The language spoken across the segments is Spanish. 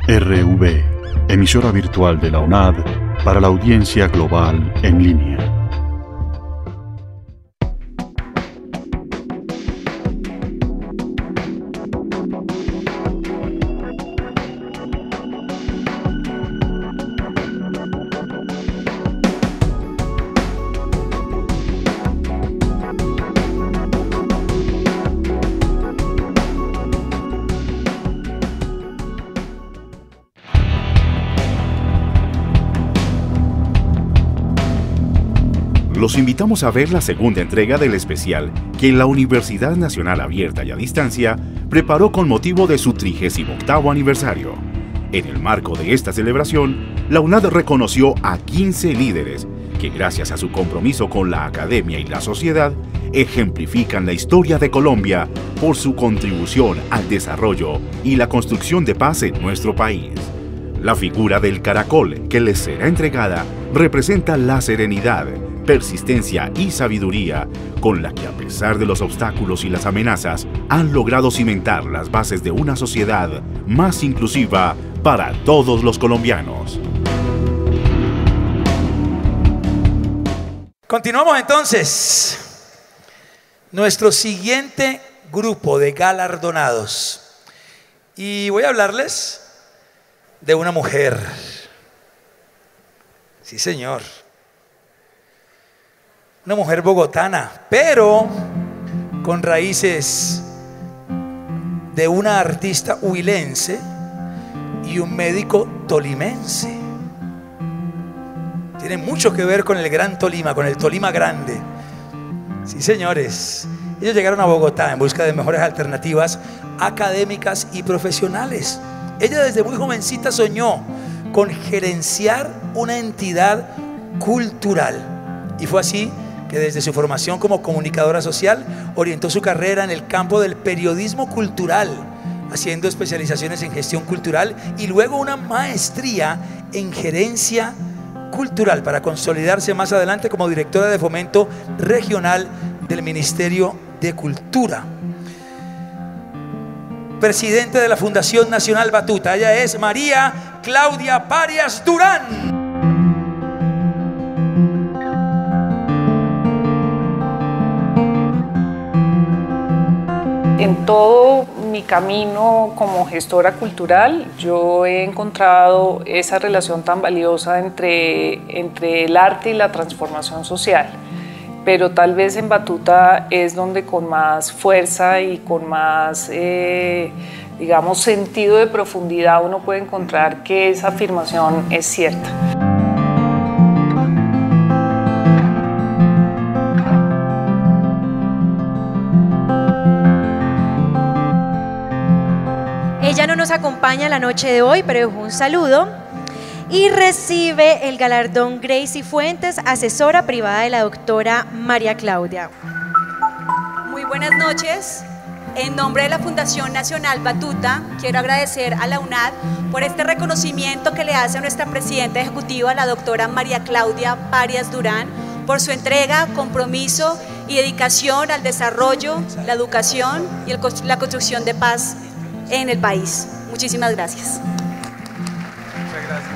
RV, emisora virtual de la UNAD para la audiencia global en línea. Los invitamos a ver la segunda entrega del especial que la Universidad Nacional Abierta y a Distancia preparó con motivo de su 38º aniversario. En el marco de esta celebración, la UNAD reconoció a 15 líderes que, gracias a su compromiso con la academia y la sociedad, ejemplifican la historia de Colombia por su contribución al desarrollo y la construcción de paz en nuestro país. La figura del caracol que les será entregada representa la serenidad, persistencia y sabiduría con la que, a pesar de los obstáculos y las amenazas, han logrado cimentar las bases de una sociedad más inclusiva para todos los colombianos. Continuamos entonces. Nuestro siguiente grupo de galardonados. Y voy a hablarles de una mujer. Sí, señor. Una mujer bogotana, pero con raíces de una artista huilense y un médico tolimense. Tiene mucho que ver con el Gran Tolima, con el Tolima Grande. Sí, señores. Ellos llegaron a Bogotá en busca de mejores alternativas académicas y profesionales. Ella desde muy jovencita soñó con gerenciar una entidad cultural. Y fue así que desde su formación como comunicadora social orientó su carrera en el campo del periodismo cultural, haciendo especializaciones en gestión cultural y luego una maestría en gerencia cultural para consolidarse más adelante como directora de fomento regional del Ministerio de Cultura. Presidente de la Fundación Nacional Batuta, ella es María Claudia Parias Durán. En todo mi camino como gestora cultural, yo he encontrado esa relación tan valiosa entre el arte y la transformación social. Pero tal vez en Batuta es donde con más fuerza y con más, digamos, sentido de profundidad uno puede encontrar que esa afirmación es cierta. Ella no nos acompaña la noche de hoy, pero dejó un saludo y recibe el galardón Gracie Fuentes, asesora privada de la doctora María Claudia. Muy buenas noches. En nombre de la Fundación Nacional Batuta, quiero agradecer a la UNAD por este reconocimiento que le hace a nuestra presidenta ejecutiva, la doctora María Claudia Parias Durán, por su entrega, compromiso y dedicación al desarrollo, la educación y la construcción de paz en el país. Muchísimas gracias. Muchas gracias.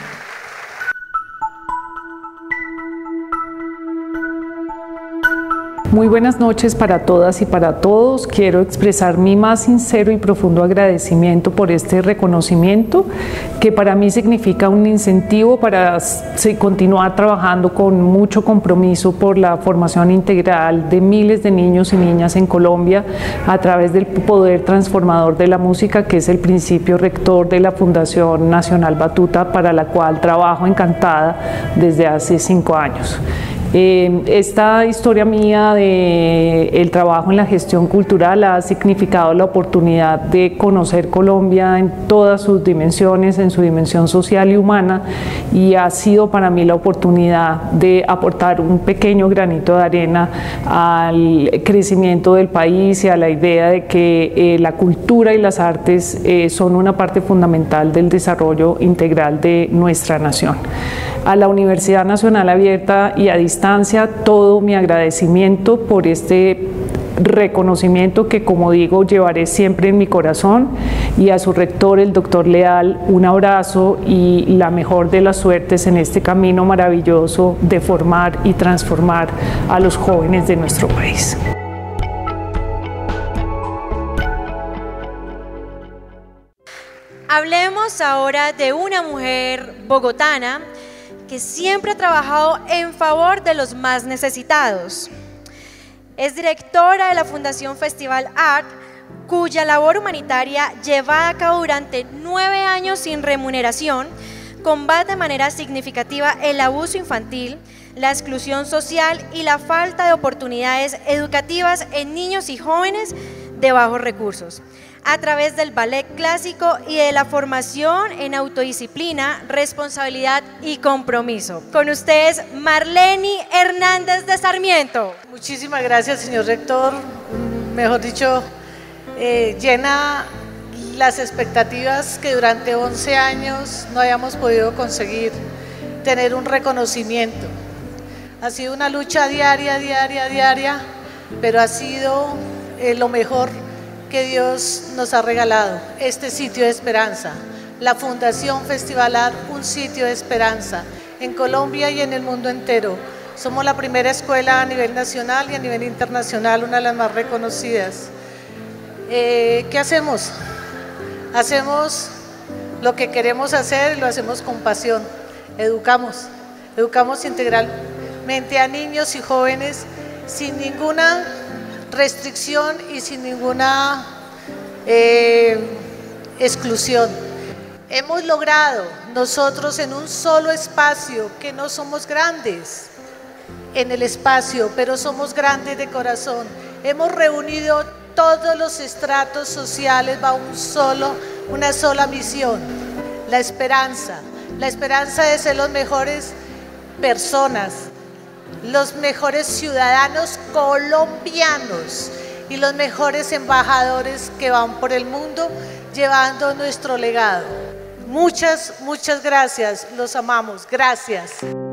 Muy buenas noches para todas y para todos. Quiero expresar mi más sincero y profundo agradecimiento por este reconocimiento, que para mí significa un incentivo para continuar trabajando con mucho compromiso por la formación integral de miles de niños y niñas en Colombia a través del poder transformador de la música, que es el principio rector de la Fundación Nacional Batuta, para la cual trabajo encantada desde hace 5 años. Esta historia mía de el trabajo en la gestión cultural ha significado la oportunidad de conocer Colombia en todas sus dimensiones, en su dimensión social y humana, y ha sido para mí la oportunidad de aportar un pequeño granito de arena al crecimiento del país y a la idea de que la cultura y las artes son una parte fundamental del desarrollo integral de nuestra nación. A la Universidad Nacional Abierta y a Distancia, todo mi agradecimiento por este reconocimiento que, como digo, llevaré siempre en mi corazón, y a su rector, el doctor Leal, un abrazo y la mejor de las suertes en este camino maravilloso de formar y transformar a los jóvenes de nuestro país. Hablemos ahora de una mujer bogotana que siempre ha trabajado en favor de los más necesitados. Es directora de la Fundación Festival Art, cuya labor humanitaria llevada a cabo durante 9 años sin remuneración combate de manera significativa el abuso infantil, la exclusión social y la falta de oportunidades educativas en niños y jóvenes de bajos recursos, a través del ballet clásico y de la formación en autodisciplina, responsabilidad y compromiso. Con ustedes, Marleni Hernández de Sarmiento. Muchísimas gracias, señor rector. Mejor dicho, llena las expectativas que durante 11 años no hayamos podido conseguir tener un reconocimiento. Ha sido una lucha diaria, pero ha sido lo mejor que Dios nos ha regalado, este sitio de esperanza, la Fundación Festival Art, un sitio de esperanza en Colombia y en el mundo entero. Somos la primera escuela a nivel nacional y a nivel internacional, una de las más reconocidas. ¿Qué hacemos? Hacemos lo que queremos hacer y lo hacemos con pasión. Educamos integralmente a niños y jóvenes sin ninguna restricción y sin ninguna exclusión. Hemos logrado nosotros en un solo espacio, que no somos grandes en el espacio, pero somos grandes de corazón. Hemos reunido todos los estratos sociales bajo una sola misión: la esperanza de ser los mejores personas, los mejores ciudadanos colombianos y los mejores embajadores que van por el mundo llevando nuestro legado. Muchas gracias, los amamos, gracias.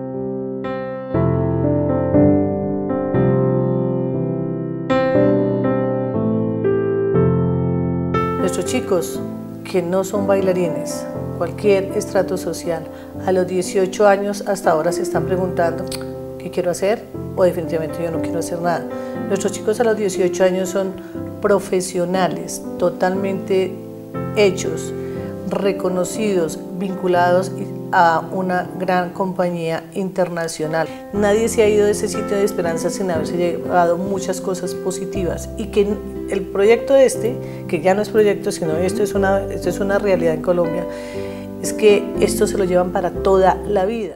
Nuestros chicos que no son bailarines, cualquier estrato social, a los 18 años hasta ahora se están preguntando: ¿qué quiero hacer? O definitivamente yo no quiero hacer nada. Nuestros chicos a los 18 años son profesionales, totalmente hechos, reconocidos, vinculados a una gran compañía internacional. Nadie se ha ido de ese sitio de esperanza sin haberse llevado muchas cosas positivas, y que el proyecto que ya no es proyecto, sino esto es una realidad en Colombia, es que esto se lo llevan para toda la vida.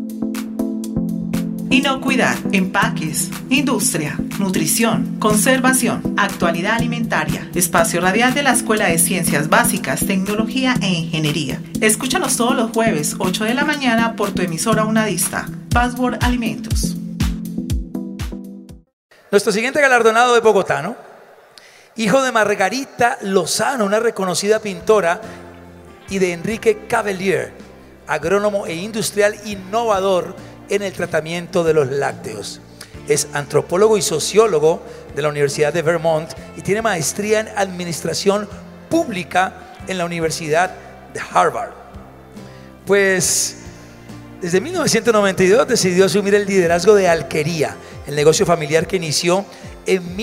Inocuidad, empaques, industria, nutrición, conservación, actualidad alimentaria, espacio radial de la Escuela de Ciencias Básicas, Tecnología e Ingeniería. Escúchanos todos los jueves, 8 de la mañana, por tu emisora unadista, Password Alimentos. Nuestro siguiente galardonado es bogotano, hijo de Margarita Lozano, una reconocida pintora, y de Enrique Cavelier, agrónomo e industrial innovador en el tratamiento de los lácteos. Es antropólogo y sociólogo de la Universidad de Vermont y tiene maestría en administración pública en la Universidad de Harvard. Pues desde 1992 decidió asumir el liderazgo de Alquería, el negocio familiar que inició en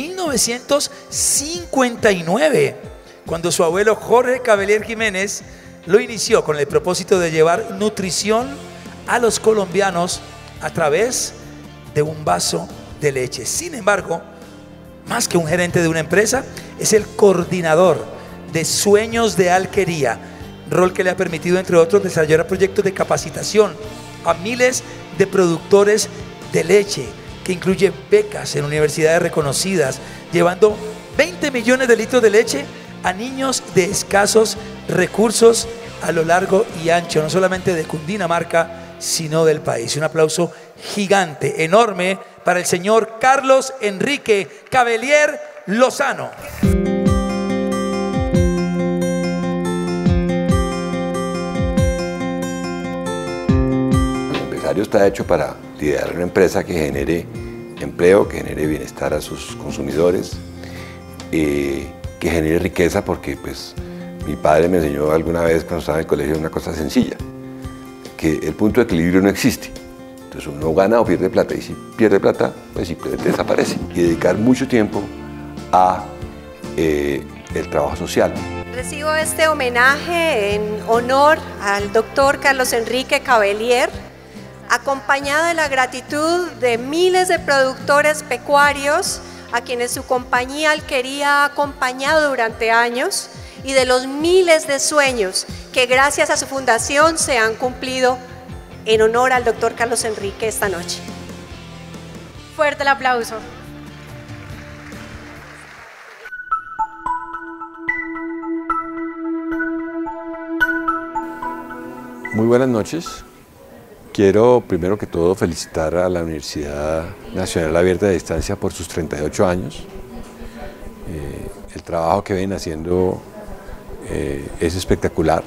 1959, cuando su abuelo Jorge Cavelier Jiménez lo inició con el propósito de llevar nutrición a los colombianos a través de un vaso de leche. Sin embargo, más que un gerente de una empresa, es el coordinador de Sueños de Alquería, rol que le ha permitido, entre otros, desarrollar proyectos de capacitación a miles de productores de leche, que incluye becas en universidades reconocidas, llevando 20 millones de litros de leche a niños de escasos recursos a lo largo y ancho, no solamente de Cundinamarca, sino del país. Un aplauso gigante, enorme, para el señor Carlos Enrique Cavelier Lozano. El empresario está hecho para liderar una empresa que genere empleo, que genere bienestar a sus consumidores, que genere riqueza, porque pues mi padre me enseñó alguna vez cuando estaba en el colegio una cosa sencilla, que el punto de equilibrio no existe. Entonces uno gana o pierde plata, y si pierde plata, pues desaparece. Y dedicar mucho tiempo a el trabajo social. Recibo este homenaje en honor al doctor Carlos Enrique Cavelier, acompañado de la gratitud de miles de productores pecuarios a quienes su compañía Alquería ha acompañado durante años, y de los miles de sueños que gracias a su fundación se han cumplido en honor al doctor Carlos Enrique esta noche. Fuerte el aplauso. Muy buenas noches. Quiero primero que todo felicitar a la Universidad Nacional Abierta de Distancia por sus 38 años. El trabajo que vienen haciendo es espectacular.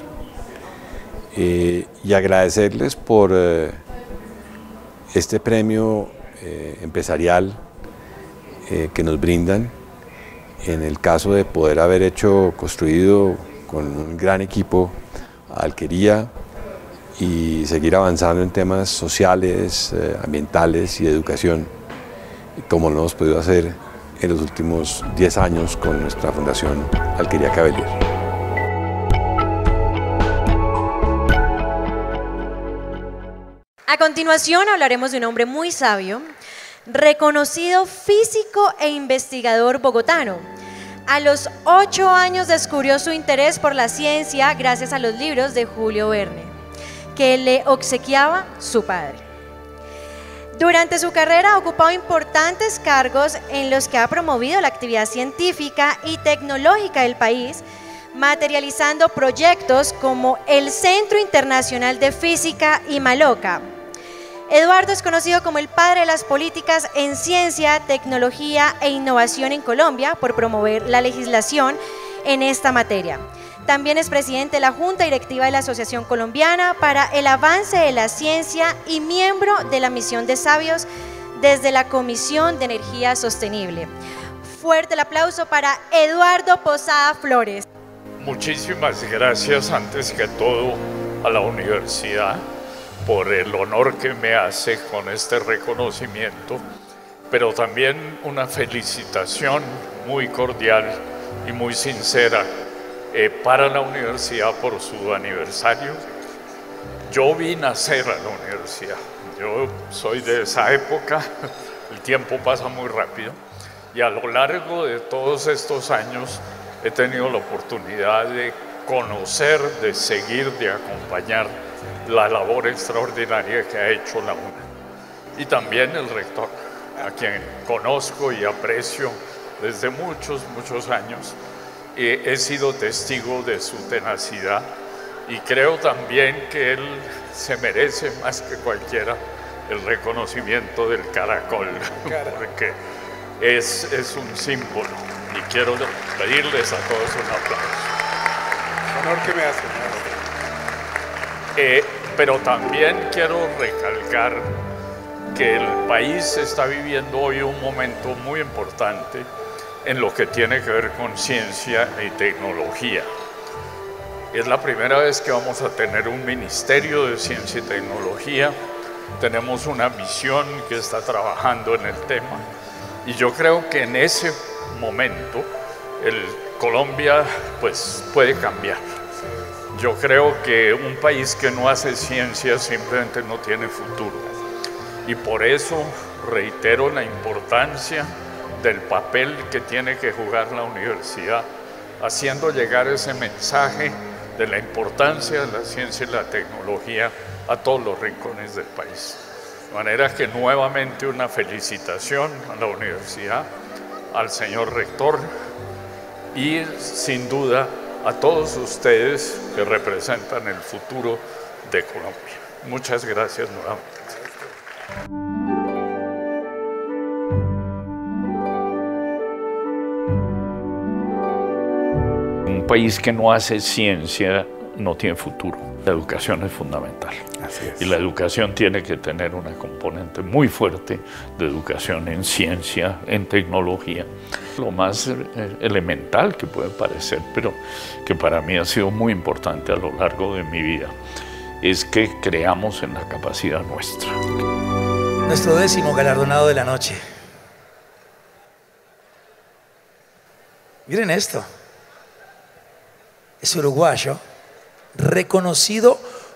Y agradecerles por este premio empresarial que nos brindan, en el caso de poder haber construido con un gran equipo Alquería y seguir avanzando en temas sociales, ambientales y de educación, como lo hemos podido hacer en los últimos 10 años con nuestra Fundación Alquería Cavelier. A continuación hablaremos de un hombre muy sabio, reconocido físico e investigador bogotano. A los 8 años descubrió su interés por la ciencia gracias a los libros de Julio Verne, que le obsequiaba su padre. Durante su carrera ha ocupado importantes cargos en los que ha promovido la actividad científica y tecnológica del país, materializando proyectos como el Centro Internacional de Física Imaloca. Eduardo es conocido como el padre de las políticas en ciencia, tecnología e innovación en Colombia por promover la legislación en esta materia. También es presidente de la Junta Directiva de la Asociación Colombiana para el Avance de la Ciencia y miembro de la Misión de Sabios desde la Comisión de Energía Sostenible. Fuerte el aplauso para Eduardo Posada Flores. Muchísimas gracias antes que todo a la universidad por el honor que me hace con este reconocimiento, pero también una felicitación muy cordial y muy sincera para la universidad por su aniversario. Yo vi nacer a la universidad, yo soy de esa época, el tiempo pasa muy rápido, y a lo largo de todos estos años he tenido la oportunidad de conocer, de seguir, de acompañar la labor extraordinaria que ha hecho la UNAD. Y también el rector, a quien conozco y aprecio desde muchos años. He sido testigo de su tenacidad y creo también que él se merece más que cualquiera el reconocimiento del caracol, porque es un símbolo, y quiero pedirles a todos un aplauso. Honor que me hace. Pero también quiero recalcar que el país está viviendo hoy un momento muy importante en lo que tiene que ver con ciencia y tecnología. Es la primera vez que vamos a tener un Ministerio de Ciencia y Tecnología. Tenemos una misión que está trabajando en el tema, y yo creo que en ese momento Colombia pues puede cambiar. Yo creo que un país que no hace ciencia simplemente no tiene futuro, y por eso reitero la importancia del papel que tiene que jugar la universidad, haciendo llegar ese mensaje de la importancia de la ciencia y la tecnología a todos los rincones del país. De manera que nuevamente una felicitación a la universidad, al señor rector y sin duda a todos ustedes que representan el futuro de Colombia. Muchas gracias nuevamente. Un país que no hace ciencia no tiene futuro. La educación es fundamental. Así es. Y la educación tiene que tener una componente muy fuerte de educación en ciencia, en tecnología. Lo más elemental que puede parecer, pero que para mí ha sido muy importante a lo largo de mi vida, es que creamos en la capacidad nuestra. Nuestro 10º galardonado de la noche. Miren esto. Es uruguayo, reconocido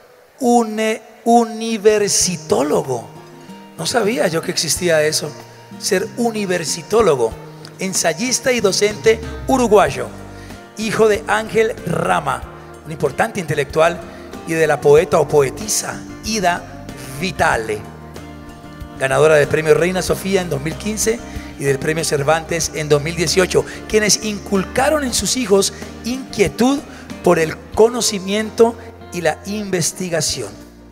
universitólogo. No sabía yo que existía eso, ser universitólogo, ensayista y docente uruguayo, hijo de Ángel Rama, un importante intelectual, y de la poeta o poetisa Ida Vitale, ganadora del premio Reina Sofía en 2015 y del premio Cervantes en 2018, quienes inculcaron en sus hijos inquietud por el conocimiento y la investigación.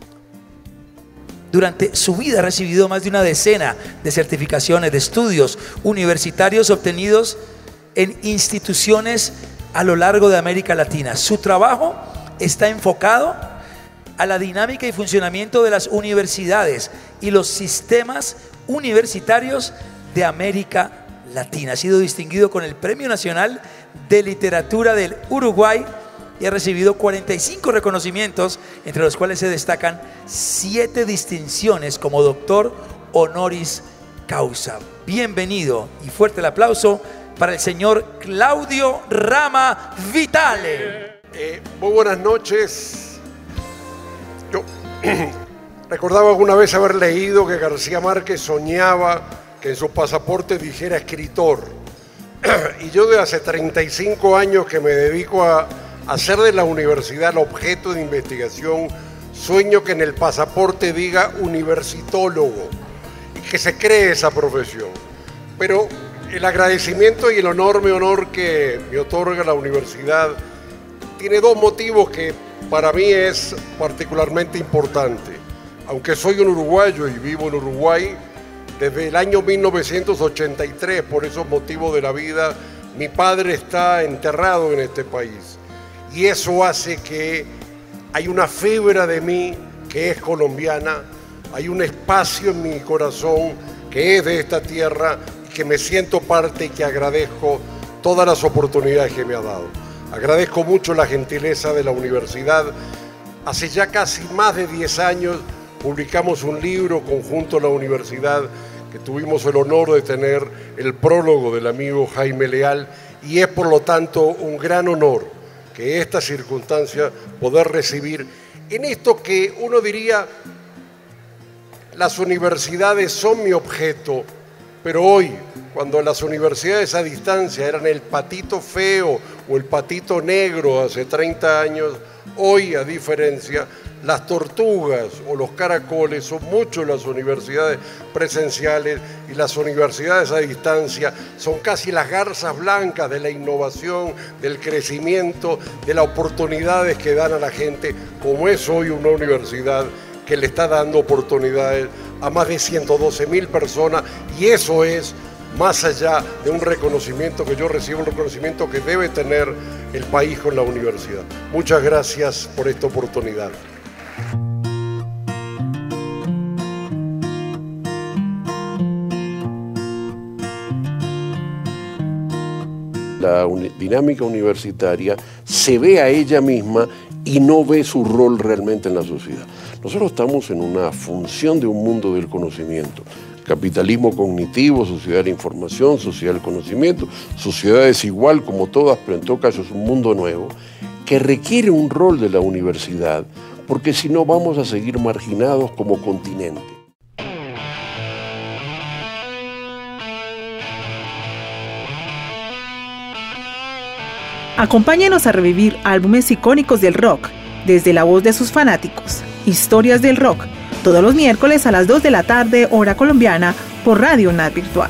Durante su vida ha recibido más de una decena de certificaciones de estudios universitarios obtenidos en instituciones a lo largo de América Latina. Su trabajo está enfocado a la dinámica y funcionamiento de las universidades y los sistemas universitarios de América Latina. Ha sido distinguido con el Premio Nacional de Literatura del Uruguay y ha recibido 45 reconocimientos, entre los cuales se destacan 7 distinciones como doctor honoris causa. Bienvenido y fuerte el aplauso para el señor Claudio Rama Vitale. Muy buenas noches. Yo recordaba alguna vez haber leído que García Márquez soñaba que en su pasaporte dijera escritor. Y yo de hace 35 años que me dedico a hacer de la universidad el objeto de investigación, sueño que en el pasaporte diga universitólogo y que se cree esa profesión. Pero el agradecimiento y el enorme honor que me otorga la universidad tiene 2 motivos que para mí es particularmente importante. Aunque soy un uruguayo y vivo en Uruguay desde el año 1983, por esos motivos de la vida, mi padre está enterrado en este país. Y eso hace que hay una fibra de mí que es colombiana, hay un espacio en mi corazón que es de esta tierra y que me siento parte y que agradezco todas las oportunidades que me ha dado. Agradezco mucho la gentileza de la universidad. Hace ya casi más de 10 años publicamos un libro conjunto a la universidad que tuvimos el honor de tener el prólogo del amigo Jaime Leal, y es por lo tanto un gran honor que esta circunstancia poder recibir en esto que uno diría las universidades son mi objeto, pero hoy cuando las universidades a distancia eran el patito feo o el patito negro hace 30 años, hoy a diferencia las tortugas o los caracoles son mucho las universidades presenciales, y las universidades a distancia son casi las garzas blancas de la innovación, del crecimiento, de las oportunidades que dan a la gente, como es hoy una universidad que le está dando oportunidades a más de 112.000 personas, y eso es más allá de un reconocimiento que yo recibo, un reconocimiento que debe tener el país con la universidad. Muchas gracias por esta oportunidad. La dinámica universitaria se ve a ella misma y no ve su rol realmente en la sociedad. Nosotros estamos en una función de un mundo del conocimiento. Capitalismo cognitivo, sociedad de la información, sociedad del conocimiento, sociedad desigual como todas, pero en todo caso es un mundo nuevo que requiere un rol de la universidad, porque si no vamos a seguir marginados como continente. Acompáñenos a revivir álbumes icónicos del rock, desde la voz de sus fanáticos. Historias del rock, todos los miércoles a las 2 de la tarde, hora colombiana, por Radio UNAD Virtual.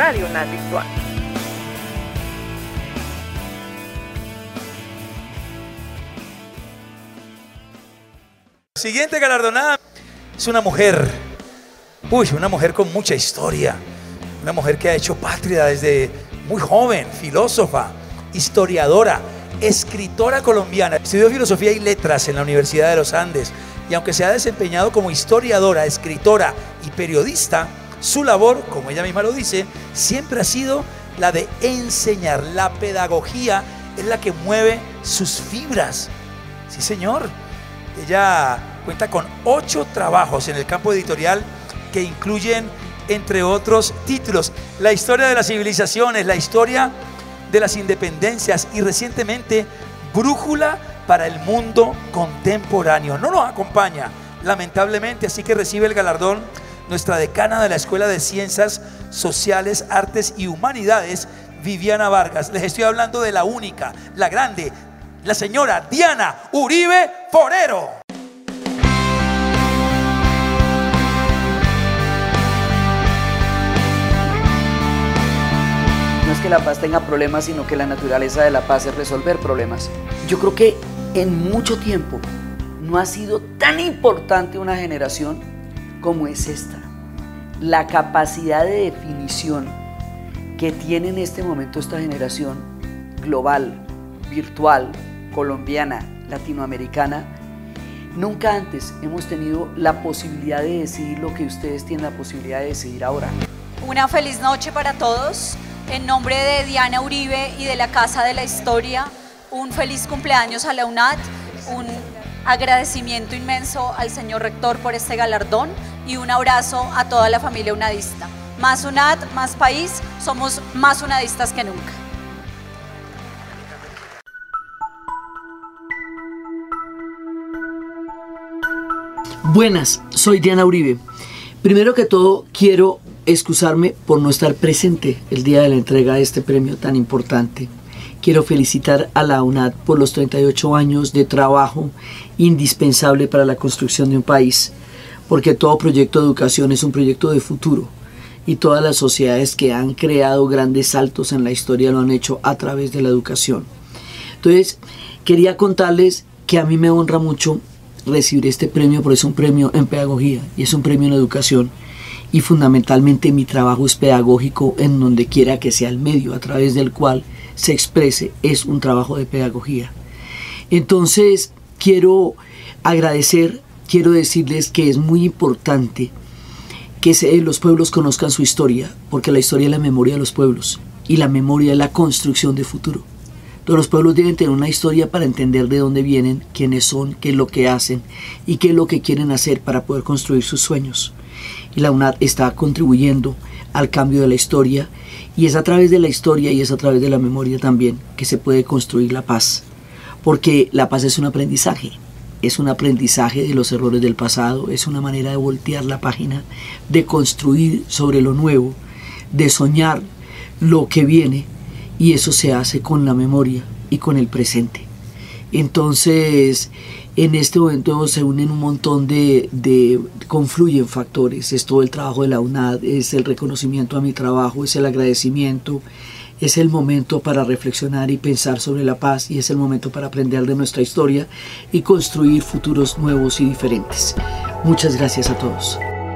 Siguiente galardonada es una mujer, una mujer con mucha historia, una mujer que ha hecho patria desde muy joven, filósofa, historiadora, escritora colombiana. Estudió Filosofía y Letras en la Universidad de los Andes y aunque se ha desempeñado como historiadora, escritora y periodista, su labor, como ella misma lo dice, siempre ha sido la de enseñar. La pedagogía es la que mueve sus fibras. Sí, señor. Ella cuenta con 8 trabajos en el campo editorial que incluyen, entre otros títulos, la historia de las civilizaciones, la historia de las independencias y recientemente Brújula para el mundo contemporáneo. No nos acompaña, lamentablemente, así que recibe el galardón nuestra decana de la Escuela de Ciencias Sociales, Artes y Humanidades, Viviana Vargas. Les estoy hablando de la única, la grande, la señora Diana Uribe Forero. No es que la paz tenga problemas, sino que la naturaleza de la paz es resolver problemas. Yo creo que en mucho tiempo no ha sido tan importante una generación como es esta. La capacidad de definición que tiene en este momento esta generación global, virtual, colombiana, latinoamericana, nunca antes hemos tenido la posibilidad de decidir lo que ustedes tienen la posibilidad de decidir ahora. Una feliz noche para todos. En nombre de Diana Uribe y de la Casa de la Historia, un feliz cumpleaños a la UNAD, un agradecimiento inmenso al señor rector por este galardón y un abrazo a toda la familia unadista. Más UNAD, más país, somos más unadistas que nunca. Buenas, soy Diana Uribe. Primero que todo, quiero excusarme por no estar presente el día de la entrega de este premio tan importante. Quiero felicitar a la UNAD por los 38 años de trabajo indispensable para la construcción de un país, porque todo proyecto de educación es un proyecto de futuro y todas las sociedades que han creado grandes saltos en la historia lo han hecho a través de la educación. Entonces, quería contarles que a mí me honra mucho recibir este premio, porque es un premio en pedagogía y es un premio en educación. Y fundamentalmente mi trabajo es pedagógico en donde quiera que sea el medio a través del cual se exprese, es un trabajo de pedagogía. Entonces quiero agradecer, quiero decirles que es muy importante que los pueblos conozcan su historia, porque la historia es la memoria de los pueblos y la memoria es la construcción de futuro. Todos los pueblos deben tener una historia para entender de dónde vienen, quiénes son, qué es lo que hacen y qué es lo que quieren hacer para poder construir sus sueños. Y la UNAD está contribuyendo al cambio de la historia y es a través de la historia y es a través de la memoria también que se puede construir la paz, porque la paz es un aprendizaje de los errores del pasado, es una manera de voltear la página, de construir sobre lo nuevo, de soñar lo que viene, y eso se hace con la memoria y con el presente. Entonces, en este momento se unen un montón confluyen factores, es todo el trabajo de la UNAD, es el reconocimiento a mi trabajo, es el agradecimiento, es el momento para reflexionar y pensar sobre la paz y es el momento para aprender de nuestra historia y construir futuros nuevos y diferentes. Muchas gracias a todos.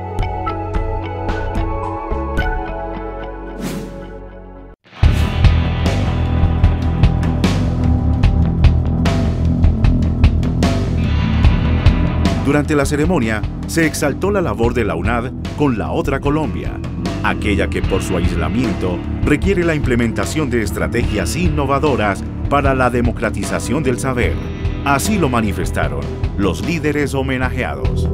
Durante la ceremonia, se exaltó la labor de la UNAD con la otra Colombia, aquella que por su aislamiento requiere la implementación de estrategias innovadoras para la democratización del saber. Así lo manifestaron los líderes homenajeados.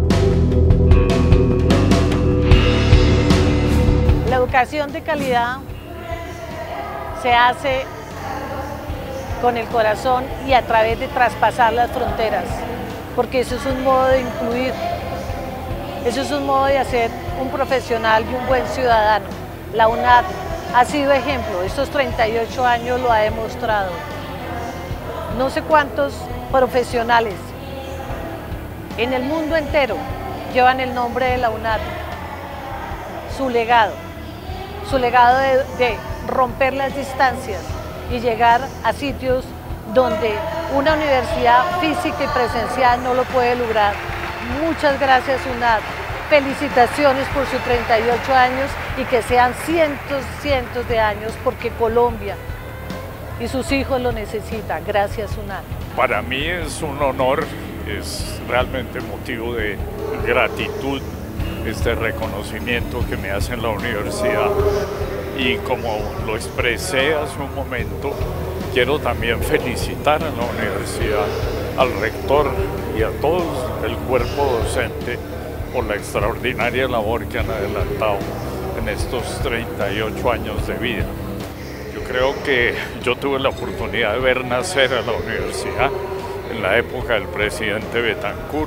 La educación de calidad se hace con el corazón y a través de traspasar las fronteras, porque eso es un modo de incluir, eso es un modo de hacer un profesional y un buen ciudadano. La UNAD ha sido ejemplo, estos 38 años lo ha demostrado. No sé cuántos profesionales en el mundo entero llevan el nombre de la UNAD, su legado de romper las distancias y llegar a sitios donde una universidad física y presencial no lo puede lograr. Muchas gracias, UNAD. Felicitaciones por sus 38 años y que sean cientos de años, porque Colombia y sus hijos lo necesitan. Gracias, UNAD. Para mí es un honor, es realmente motivo de gratitud este reconocimiento que me hace en la universidad. Y como lo expresé hace un momento, quiero también felicitar a la universidad, al rector y a todo el cuerpo docente por la extraordinaria labor que han adelantado en estos 38 años de vida. Yo creo que yo tuve la oportunidad de ver nacer a la universidad en la época del presidente Betancur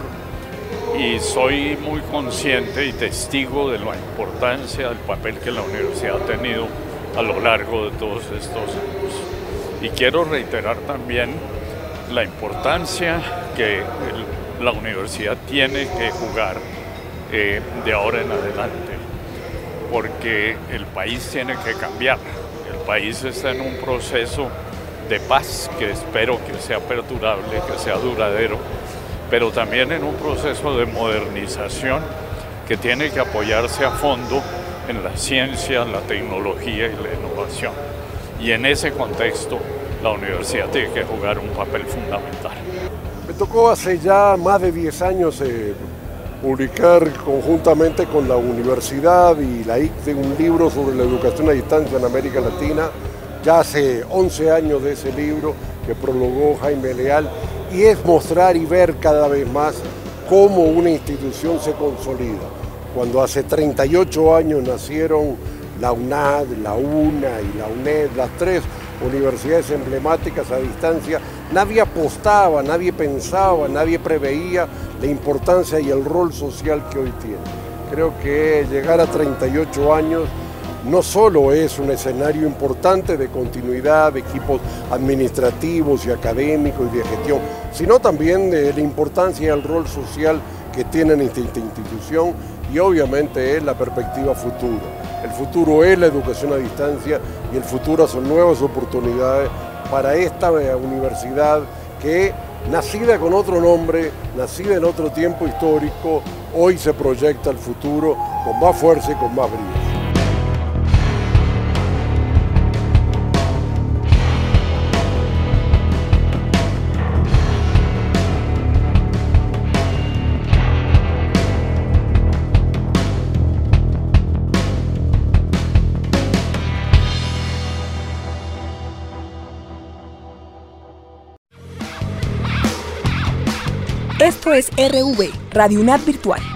y soy muy consciente y testigo de la importancia del papel que la universidad ha tenido a lo largo de todos estos años. Y quiero reiterar también la importancia que la universidad tiene que jugar de ahora en adelante, porque el país tiene que cambiar. El país está en un proceso de paz que espero que sea perdurable, que sea duradero, pero también en un proceso de modernización que tiene que apoyarse a fondo en la ciencia, la tecnología y la innovación. Y en ese contexto, la universidad tiene que jugar un papel fundamental. Me tocó hace ya más de 10 años publicar conjuntamente con la universidad y la ICDE un libro sobre la educación a distancia en América Latina. Ya hace 11 años de ese libro que prologó Jaime Leal, y es mostrar y ver cada vez más cómo una institución se consolida. Cuando hace 38 años nacieron la UNAD, la UNA y la UNED, las tres universidades emblemáticas a distancia, nadie apostaba, nadie pensaba, nadie preveía la importancia y el rol social que hoy tiene. Creo que llegar a 38 años no solo es un escenario importante de continuidad de equipos administrativos y académicos y de gestión, sino también de la importancia y el rol social que tiene esta institución, y obviamente es la perspectiva futura. El futuro es la educación a distancia y el futuro son nuevas oportunidades para esta universidad que, nacida con otro nombre, nacida en otro tiempo histórico, hoy se proyecta al futuro con más fuerza y con más brillo. Esto es RV, Radio UNAD Virtual.